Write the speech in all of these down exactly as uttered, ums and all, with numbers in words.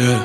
Yeah.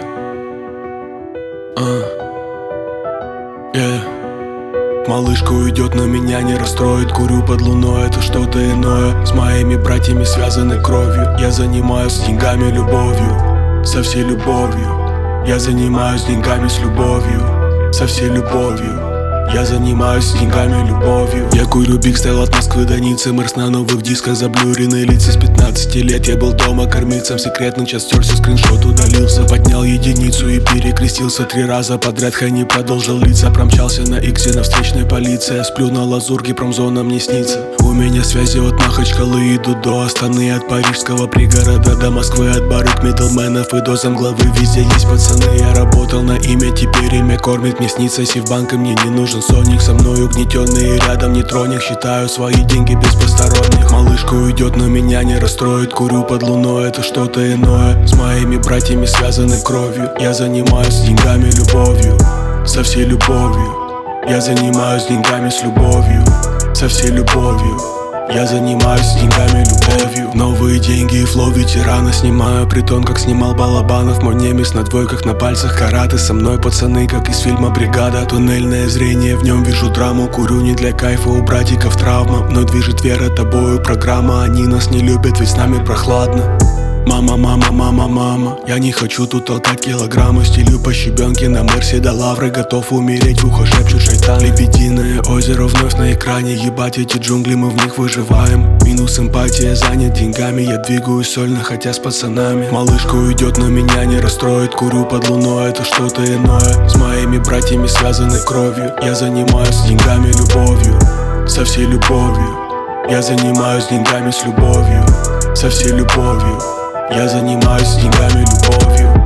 Uh. Yeah. Малышка уйдет, но меня не расстроит. Курю под луной, это что-то иное. С моими братьями связаны кровью. Я занимаюсь деньгами, любовью, со всей любовью. Я занимаюсь деньгами с любовью, со всей любовью. Я занимаюсь деньгами, любовью. Я курю биг стайл от Москвы до Ниццы. Мэрс на новых дисках, заблюренные лица. С пятнадцати лет я был дома кормильцем. Секретный час стерся, скриншот удалился. Поднял единицу и перекрестился три раза подряд. Хани продолжил литься. Промчался на иксе, на встречной полиция. Сплю на лазурке, промзона мне снится. У меня связи от Махачкалы идут до Астаны. От парижского пригорода до Москвы. От барыг, мидлменов и до замглавы. Везде есть пацаны. Я работал на имя, теперь имя кормит. Мне снится Сивбанк, и мне не нужен Соник. Со мной угнетенные рядом не троник. Считаю свои деньги без посторонних. Малышка уйдет, но меня не расстроит. Курю под луной, это что-то иное. С моими братьями связаны кровью. Я занимаюсь деньгами, любовью, со всей любовью. Я занимаюсь деньгами с любовью, со всей любовью. Я занимаюсь деньгами, любовью. Новые деньги и флоу ветерана. Снимаю притон, как снимал Балабанов. Мой немец на двойках, на пальцах караты. Со мной пацаны, как из фильма «Бригада». Туннельное зрение, в нем вижу драму. Курю не для кайфа, у братиков травма. Мной движет вера, тобою программа. Они нас не любят, ведь с нами прохладно. Мама, мама, мама, мама, я не хочу тут толкать килограммы. Стелю по щебенке на Мерсе до Лавры. Готов умереть, в ухо шепчут шайтан. Лебединое озеро вновь на экране. Ебать эти джунгли, мы в них выживаем. Минус эмпатия, занят деньгами. Я двигаюсь сольно, хотя с пацанами. Малышка уйдет, но меня не расстроит. Курю под луной, это что-то иное. С моими братьями связаны кровью. Я занимаюсь деньгами, любовью, со всей любовью. Я занимаюсь деньгами с любовью, со всей любовью. Я занимаюсь деньгами, любовью.